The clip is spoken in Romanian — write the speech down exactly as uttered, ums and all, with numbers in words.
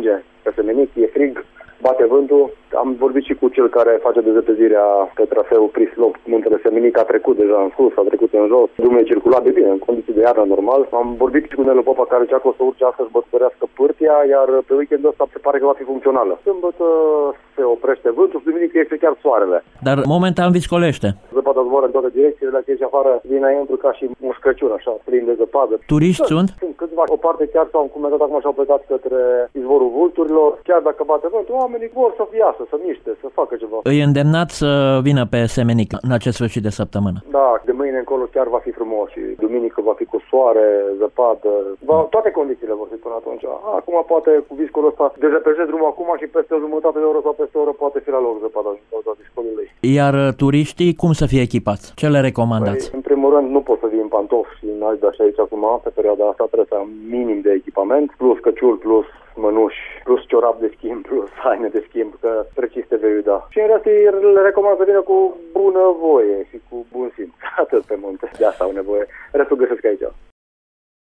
ninge pe Semenic, e frig, bate vântul. Am vorbit și cu cel care face dezăpezirea pe traseul Prislop, muntele Semenic, a trecut deja în sus, a trecut în jos, drumul e circulat de bine, în condiții de iarnă normal. Am vorbit și cu Nelu Popa, care zicea că o să urce astăzi bătărească pârtia, iar pe weekendul ăsta se pare că va fi funcțională. Sâmbătă se oprește vântul și duminică este chiar soarele. Dar momentan viscolește. Zăpada zboară în toate direcțiile, dacă ești afară, vine înăuntru ca și un Crăciun, așa, plin de zăpadă. Turiști sunt? Sunt câțiva, o parte chiar s-au încumetat acum și au plecat către izvorul Vulturilor. Chiar dacă bate vântul, oamenii vor să iasă, să miște, să facă ceva. Îi îndemnat să vină pe Semenic în acest sfârșit de săptămână. Da, de mâine încolo chiar va fi frumos și duminică va fi cu soare, zăpadă, va, toate condițiile vor fi până atunci. Acum poate cu viscolul ăsta dezăpește drumul acum și peste o jumătate de oră sau peste o oră poate fi la loc zăpada din cauza viscolului. Iar turiștii cum să fie echipați? Ce le recomandați? Păi, în primul rând nu poți să vii în pantofi și în Adidas aici acum, pe perioada asta trebuie să am minim de echipament, plus căciul, plus mănuși, plus ciorap de schimb, plus haine de schimb, că precise vei da. Și în rest le recomand să vină cu bună voie și cu bun simț. Atât pe munte, de asta au nevoie. Restul găsesc aici.